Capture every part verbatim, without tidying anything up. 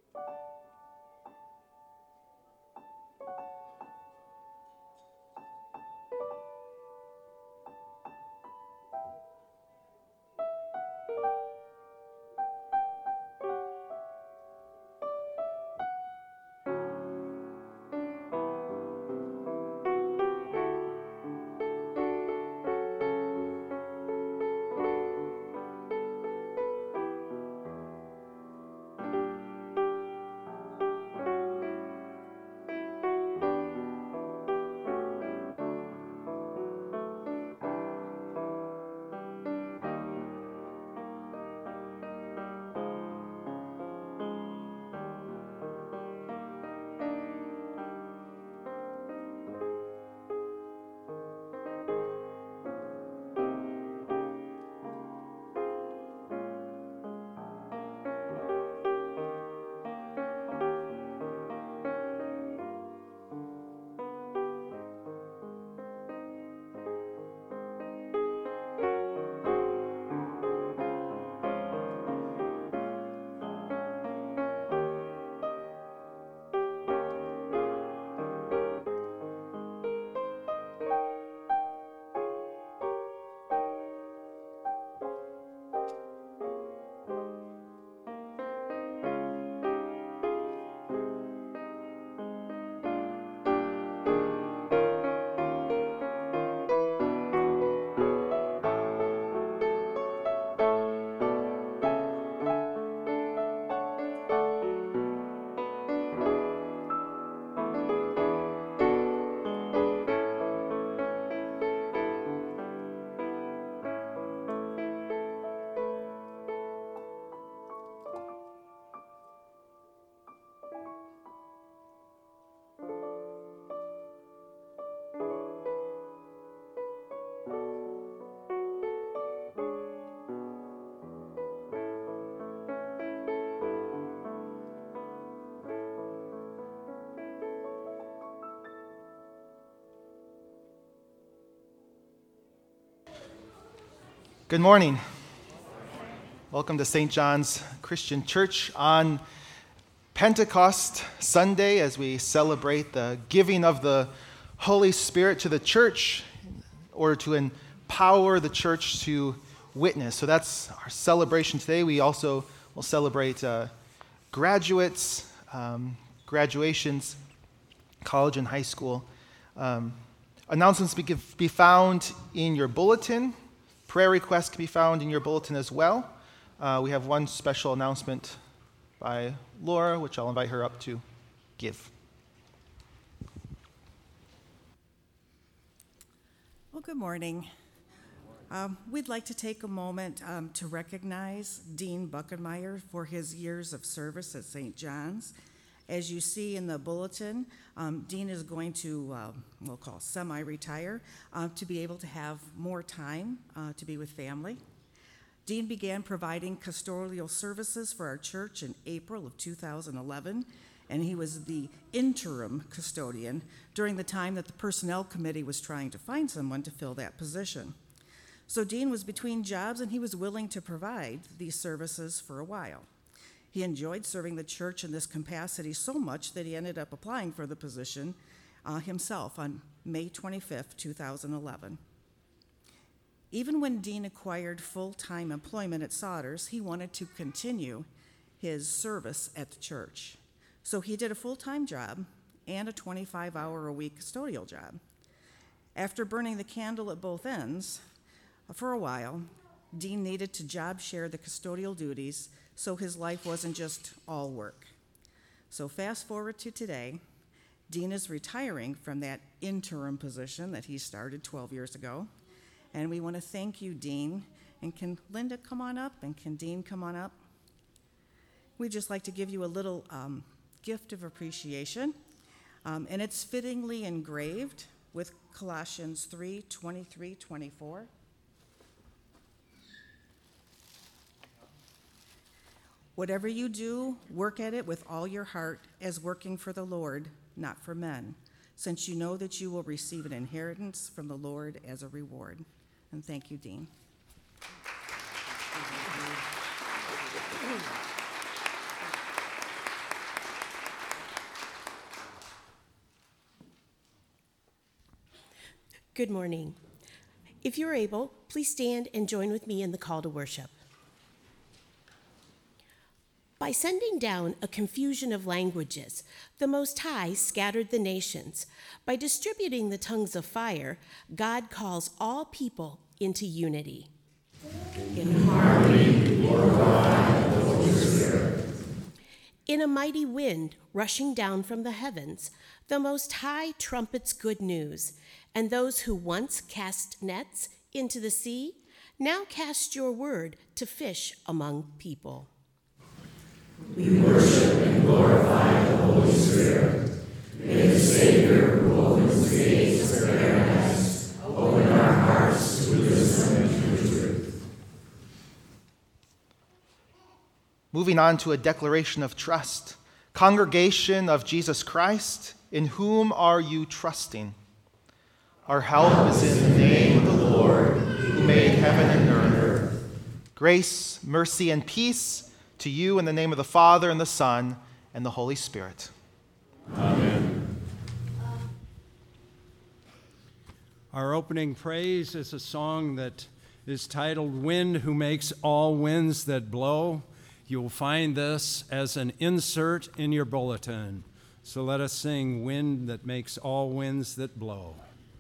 Good morning. Welcome to Saint John's Christian Church on Pentecost Sunday as we celebrate the giving of the Holy Spirit to the church in order to empower the church to witness. So that's our celebration today. We also will celebrate uh, graduates, um, graduations, college and high school. Um, announcements can be found in your bulletin. Prayer requests can be found in your bulletin as well. Uh, we have one special announcement by Laura, which I'll invite her up to give. Well, good morning. Um, we'd like to take a moment um, to recognize Dean Buckenmeyer for his years of service at Saint John's. As you see in the bulletin, um, Dean is going to, uh, we'll call semi-retire, uh, to be able to have more time uh, to be with family. Dean began providing custodial services for our church in April of two thousand eleven, and he was the interim custodian during the time that the Personnel Committee was trying to find someone to fill that position. So Dean was between jobs, and he was willing to provide these services for a while. He enjoyed serving the church in this capacity so much that he ended up applying for the position uh, himself on May twenty-fifth, two thousand eleven. Even when Dean acquired full-time employment at Sodders, he wanted to continue his service at the church. So he did a full-time job and a twenty-five hour a week custodial job. After burning the candle at both ends, for a while, Dean needed to job share the custodial duties so his life wasn't just all work. So fast forward to today, Dean is retiring from that interim position that he started twelve years ago. And we want to thank you, Dean. And can Linda come on up? And can Dean come on up? We'd just like to give you a little um, gift of appreciation. Um, and it's fittingly engraved with Colossians three, twenty-three, twenty-four. Whatever you do, work at it with all your heart as working for the Lord, not for men, since you know that you will receive an inheritance from the Lord as a reward. And thank you, Dean. Good morning. If you're able, please stand and join with me in the call to worship. By sending down a confusion of languages, the Most High scattered the nations. By distributing the tongues of fire, God calls all people into unity. In harmony, glorify the Holy Spirit. In a mighty wind rushing down from the heavens, the Most High trumpets good news, and those who once cast nets into the sea now cast your word to fish among people. We worship and glorify the Holy Spirit. May the Savior who opens the gates of paradise open our hearts to wisdom and to truth. Moving on to a declaration of trust. Congregation of Jesus Christ, in whom are you trusting? Our help is in the name of the Lord, who made heaven and earth. Grace, mercy, and peace to you in the name of the Father, and the Son, and the Holy Spirit. Amen. Our opening praise is a song that is titled Wind Who Makes All Winds That Blow. You'll find this as an insert in your bulletin. So let us sing Wind That Makes All Winds That Blow.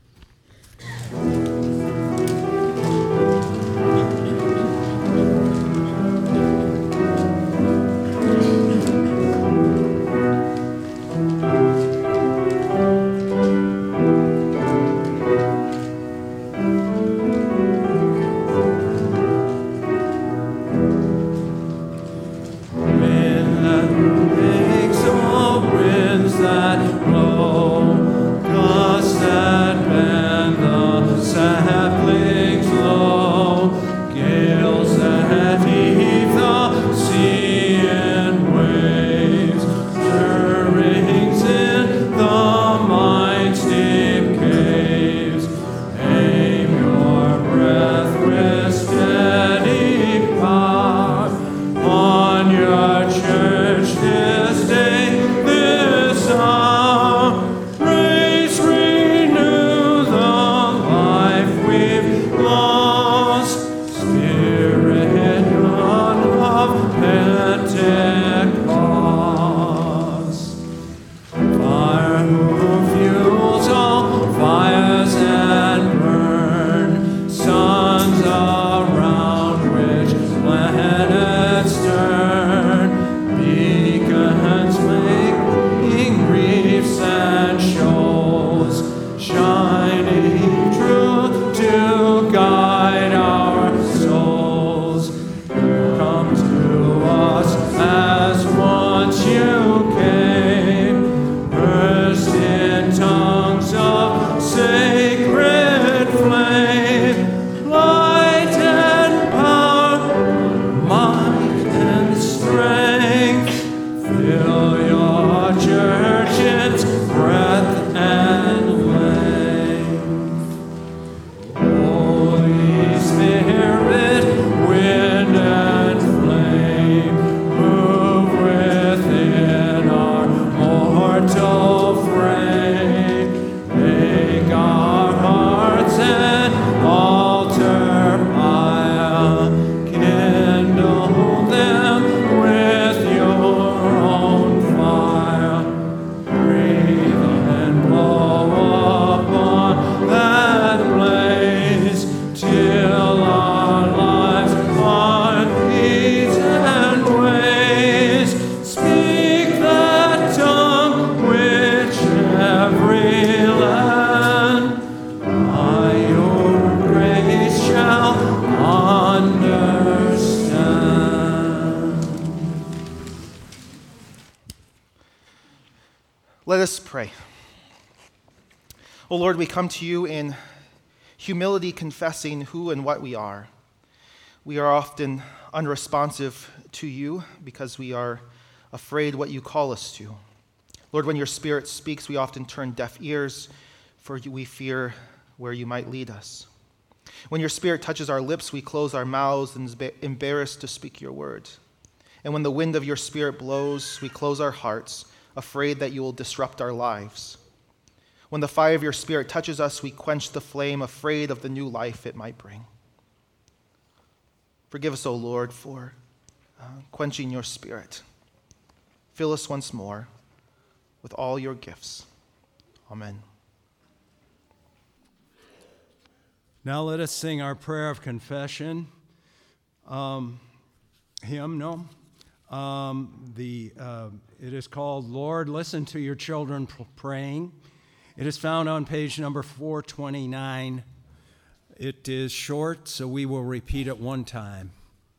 Let us pray. O Lord, we come to you in humility, confessing who and what we are. We are often unresponsive to you because we are afraid what you call us to. Lord, when your Spirit speaks, we often turn deaf ears, for we fear where you might lead us. When your Spirit touches our lips, we close our mouths and embarrassed to speak your word. And when the wind of your Spirit blows, we close our hearts, afraid that you will disrupt our lives. When the fire of your Spirit touches us, we quench the flame, afraid of the new life it might bring. Forgive us, O Lord, for uh, quenching your Spirit. Fill us once more with all your gifts. Amen. Now let us sing our prayer of confession. Um, hymn, no. Um, the, uh, it is called, Lord, Listen to Your Children Praying. It is found on page number four twenty-nine. It is short, so we will repeat it one time.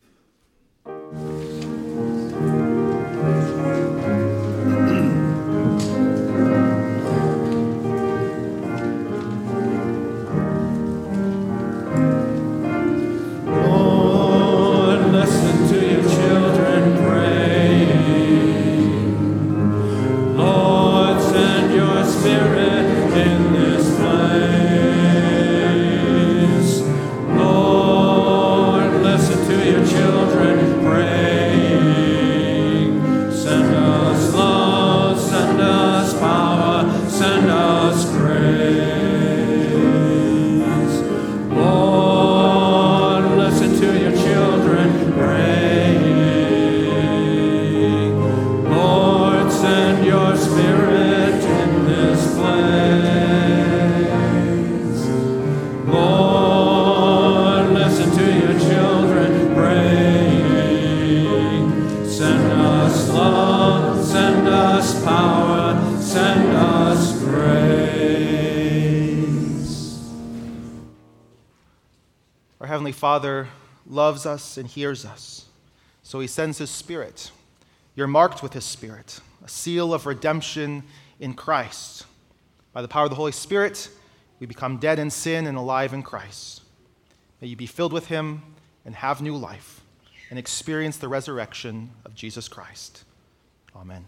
Father loves us and hears us, so he sends his Spirit. You're marked with his Spirit, a seal of redemption in Christ. By the power of the Holy Spirit, we become dead in sin and alive in Christ. May you be filled with him and have new life and experience the resurrection of Jesus Christ. Amen.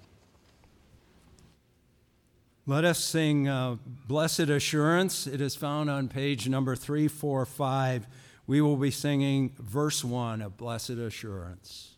Let us sing uh, Blessed Assurance. It is found on page number three forty-five. We will be singing verse one of Blessed Assurance.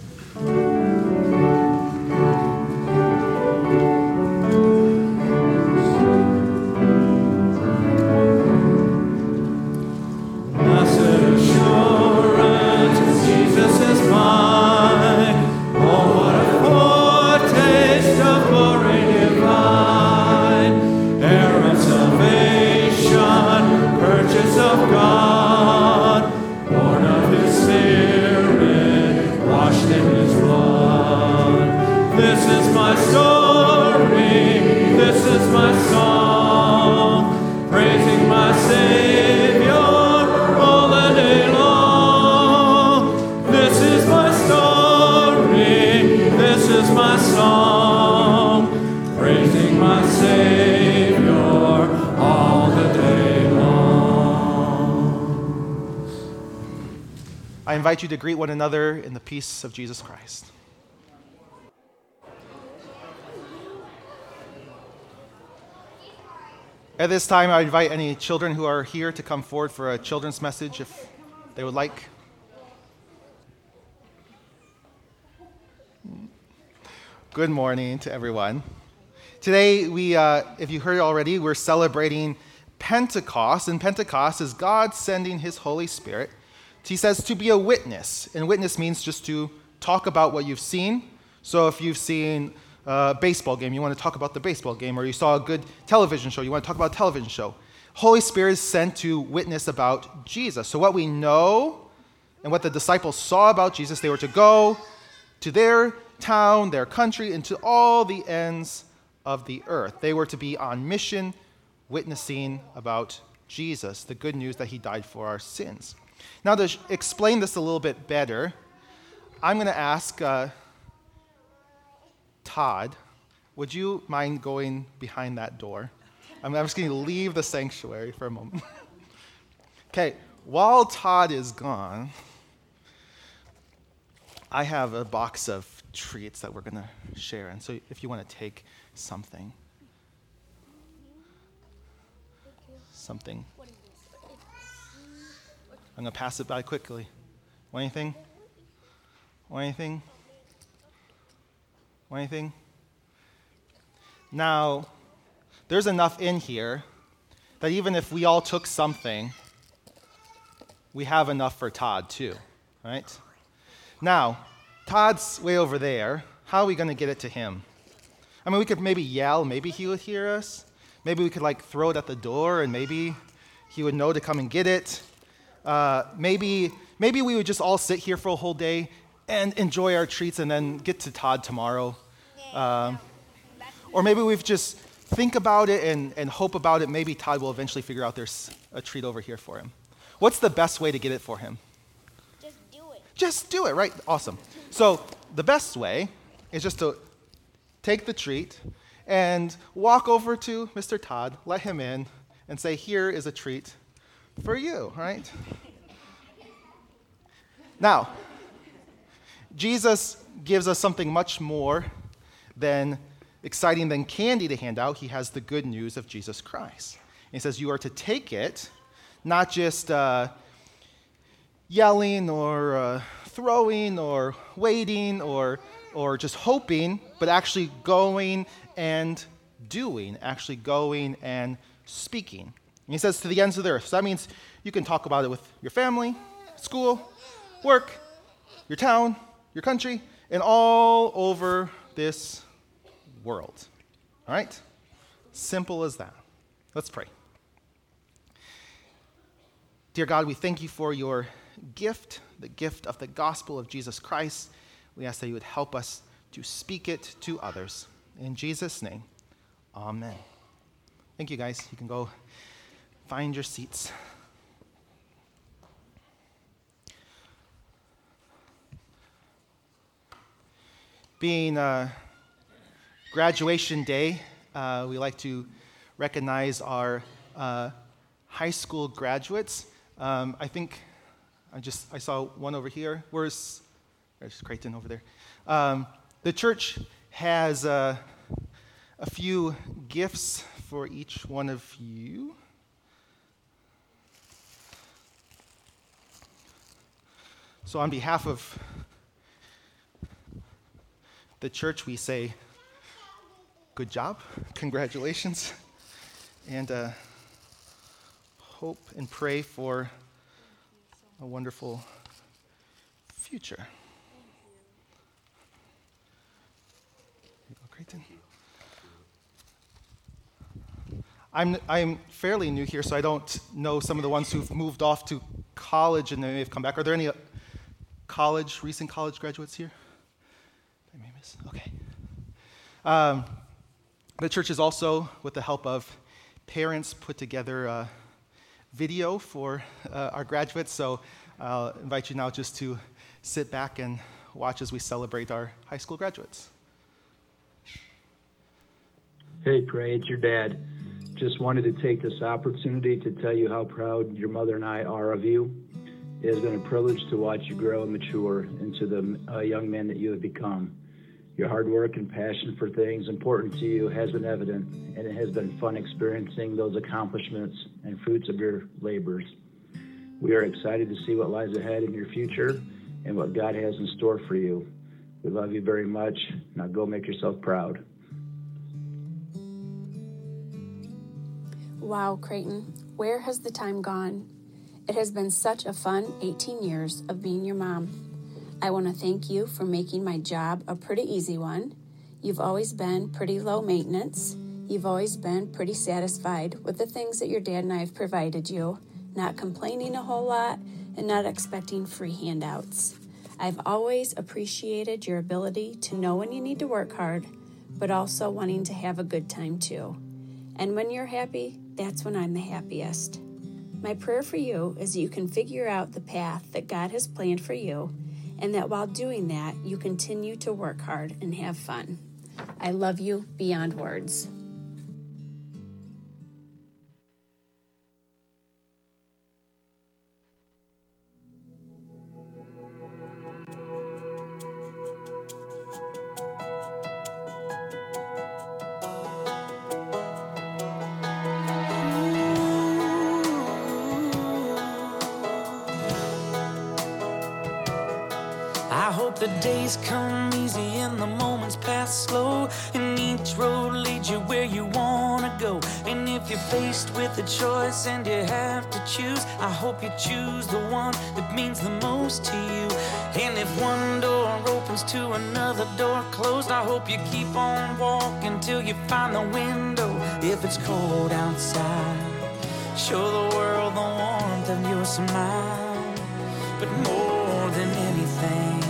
I invite you to greet one another in the peace of Jesus Christ. At this time, I invite any children who are here to come forward for a children's message if they would like. Good morning to everyone. Today, we, uh, if you heard already, we're celebrating Pentecost, and Pentecost is God sending his Holy Spirit. He says to be a witness, and witness means just to talk about what you've seen. So if you've seen a baseball game, you want to talk about the baseball game, or you saw a good television show, you want to talk about a television show. Holy Spirit is sent to witness about Jesus. So what we know and what the disciples saw about Jesus, they were to go to their town, their country, and to all the ends of the earth. They were to be on mission, witnessing about Jesus, the good news that he died for our sins. Now, to explain this a little bit better, I'm going to ask uh, Todd, would you mind going behind that door? I'm, I'm just going to leave the sanctuary for a moment. Okay, while Todd is gone, I have a box of treats that we're going to share. And so if you want to take something. Something. I'm going to pass it by quickly. Want anything? Want anything? Want anything? Now, there's enough in here that even if we all took something, we have enough for Todd too, right? Now, Todd's way over there. How are we going to get it to him? I mean, we could maybe yell. Maybe he would hear us. Maybe we could like throw it at the door, and maybe he would know to come and get it. Uh, maybe, maybe we would just all sit here for a whole day and enjoy our treats and then get to Todd tomorrow. Um, or maybe we've just think about it and, and hope about it. Maybe Todd will eventually figure out there's a treat over here for him. What's the best way to get it for him? Just do it. Just do it, right? Awesome. So the best way is just to take the treat and walk over to Mister Todd, let him in, and say, here is a treat for you, right? Now, Jesus gives us something much more than exciting than candy to hand out. He has the good news of Jesus Christ. And he says you are to take it, not just uh, yelling or uh, throwing or waiting or or just hoping, but actually going and doing, actually going and speaking. And he says to the ends of the earth. So that means you can talk about it with your family, school, work, your town, your country, and all over this world. All right? Simple as that. Let's pray. Dear God, we thank you for your gift, the gift of the gospel of Jesus Christ. We ask that you would help us to speak it to others. In Jesus' name, amen. Thank you, guys. You can go find your seats. Being uh, graduation day, uh, we like to recognize our uh, high school graduates. Um, I think I just I saw one over here. Where's there's Creighton over there? Um, the church has uh, a few gifts for each one of you. So on behalf of the church, we say, good job, congratulations, and uh, hope and pray for a wonderful future. Here you go, Creighton. I'm I'm fairly new here, so I don't know some of the ones who've moved off to college and they may have come back. Are there any college, recent college graduates here? I may miss. Okay. Um, the church has also, with the help of parents, put together a video for uh, our graduates. So I'll invite you now just to sit back and watch as we celebrate our high school graduates. Hey, Trey, it's your dad. Just wanted to take this opportunity to tell you how proud your mother and I are of you. It has been a privilege to watch you grow and mature into the uh, young man that you have become. Your hard work and passion for things important to you has been evident, and it has been fun experiencing those accomplishments and fruits of your labors. We are excited to see what lies ahead in your future and what God has in store for you. We love you very much. Now go make yourself proud. Wow, Creighton, where has the time gone? It has been such a fun eighteen years of being your mom. I want to thank you for making my job a pretty easy one. You've always been pretty low maintenance. You've always been pretty satisfied with the things that your dad and I have provided you, not complaining a whole lot and not expecting free handouts. I've always appreciated your ability to know when you need to work hard, but also wanting to have a good time too. And when you're happy, that's when I'm the happiest. My prayer for you is that you can figure out the path that God has planned for you, and that while doing that, you continue to work hard and have fun. I love you beyond words. I hope The days come easy and the moments pass slow, and each road leads you where you wanna go. And if you're faced with a choice and you have to choose, I hope you choose the one that means the most to you. And if one door opens to another door closed, I hope you keep on walking till you find the window. If it's cold outside, show the world the warmth of your smile. But more than anything,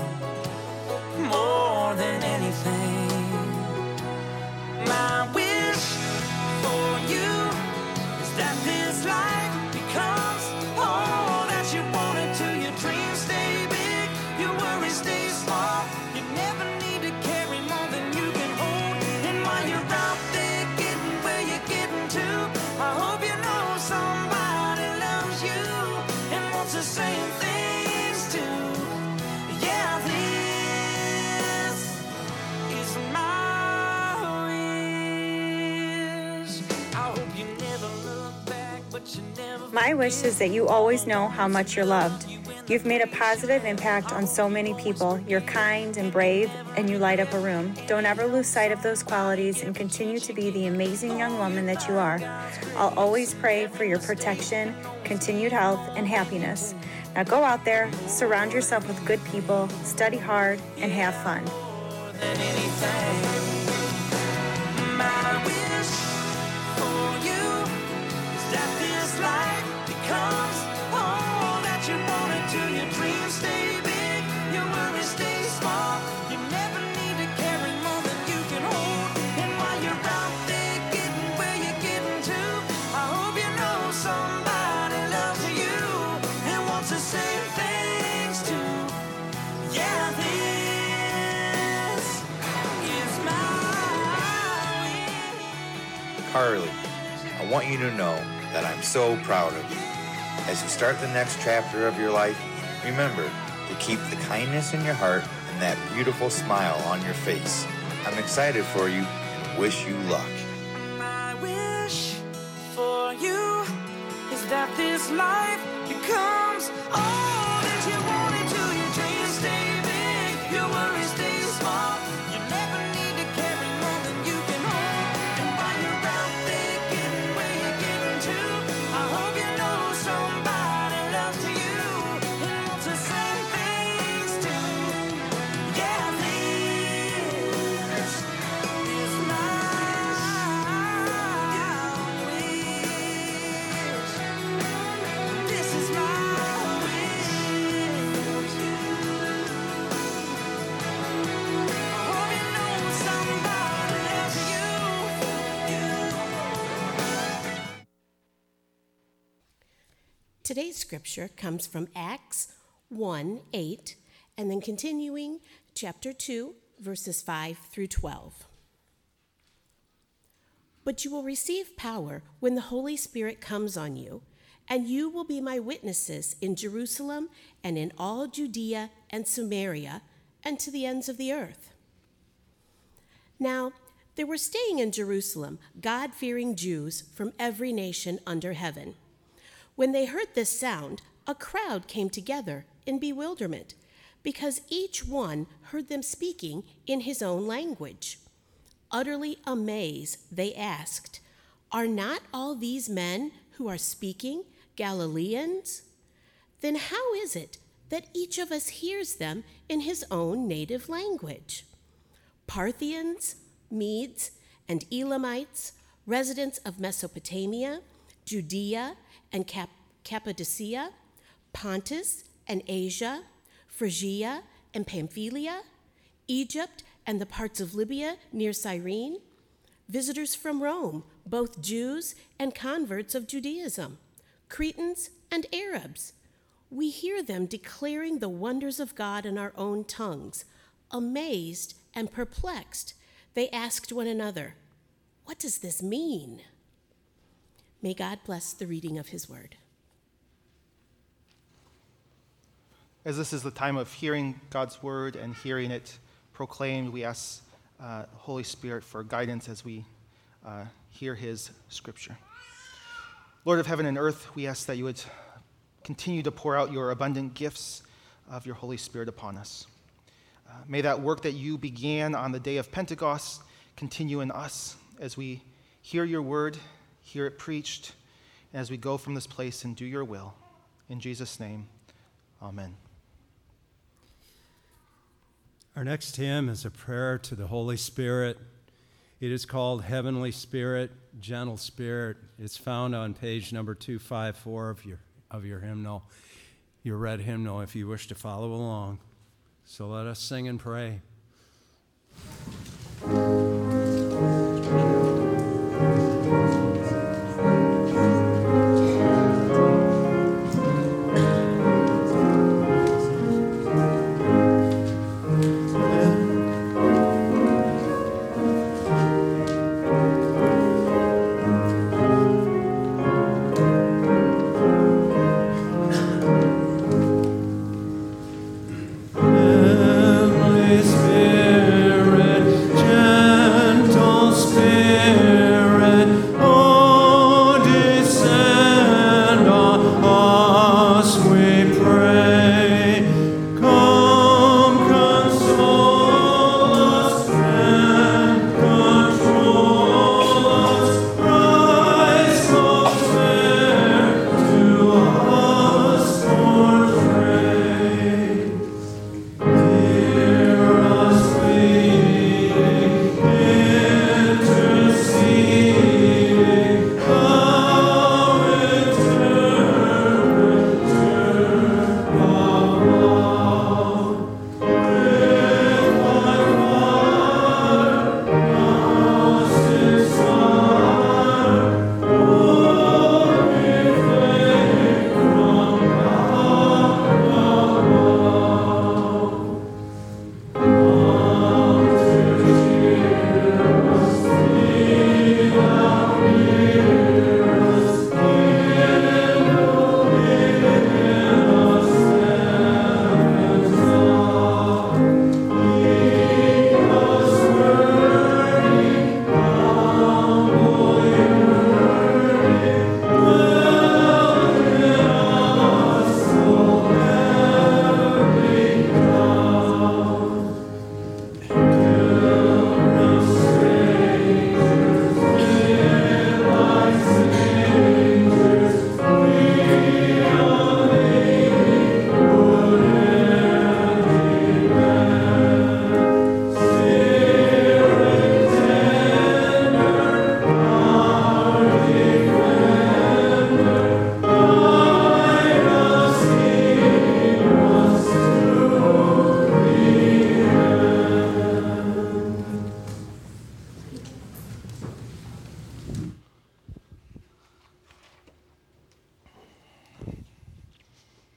more than anything, my wish for you is that this life becomes all that you want it to. Your dreams stay big, your worries stay small. You never need to carry more than you can hold. And while you're out there getting where you're getting to, I hope you know somebody loves you and wants the same things too. Yeah, this is my wish. I hope you never look back, but you never. My wish is that you always know how much you're loved. You've made a positive impact on so many people. You're kind and brave, and you light up a room. Don't ever lose sight of those qualities and continue to be the amazing young woman that you are. I'll always pray for your protection, continued health, and happiness. Now go out there, surround yourself with good people, study hard, and have fun. Than anything, my wish for you is that this life becomes all that you want it to. Your dreams stay big, your worries stay small. You never need to carry more than you can hold. And while you're out there getting where you're getting to, I hope you know somebody loves you and wants the same things too. Yeah, this is my wish. Carly, I want you to know that I'm so proud of you. As you start the next chapter of your life, remember to keep the kindness in your heart and that beautiful smile on your face. I'm excited for you and wish you luck. My wish for you is that this life becomes all that you want it to. Your dreams stay big, your worries stay small. You never need to carry more than you can hold. And while you're out there getting where you're getting to, I hope you know somebody loves you and wants the same things too. Yeah, this is my wish. This is my wish. I hope you know somebody loves you. Today's scripture comes from Acts one eight, and then continuing chapter two, verses five through twelve. But you will receive power when the Holy Spirit comes on you, and you will be my witnesses in Jerusalem and in all Judea and Samaria and to the ends of the earth. Now, there were staying in Jerusalem God-fearing Jews from every nation under heaven. When they heard this sound, a crowd came together in bewilderment, because each one heard them speaking in his own language. Utterly amazed, they asked, "Are not all these men who are speaking Galileans? Then how is it that each of us hears them in his own native language?" Parthians, Medes, and Elamites, residents of Mesopotamia, Judea, and Cap- Cappadocia, Pontus and Asia, Phrygia and Pamphylia, Egypt and the parts of Libya near Cyrene, visitors from Rome, both Jews and converts of Judaism, Cretans and Arabs. We hear them declaring the wonders of God in our own tongues. Amazed and perplexed, they asked one another, "What does this mean?" May God bless the reading of his word. As this is the time of hearing God's word and hearing it proclaimed, we ask uh, Holy Spirit for guidance as we uh, hear his scripture. Lord of heaven and earth, we ask that you would continue to pour out your abundant gifts of your Holy Spirit upon us. may that work that you began on the day of Pentecost continue in us as we hear your word, hear it preached, and as we go from this place and do your will. In Jesus' name, amen. Our next hymn is a prayer to the Holy Spirit. It is called Heavenly Spirit, Gentle Spirit. It's found on page number two fifty-four of your, of your hymnal, your red hymnal, if you wish to follow along. So let us sing and pray.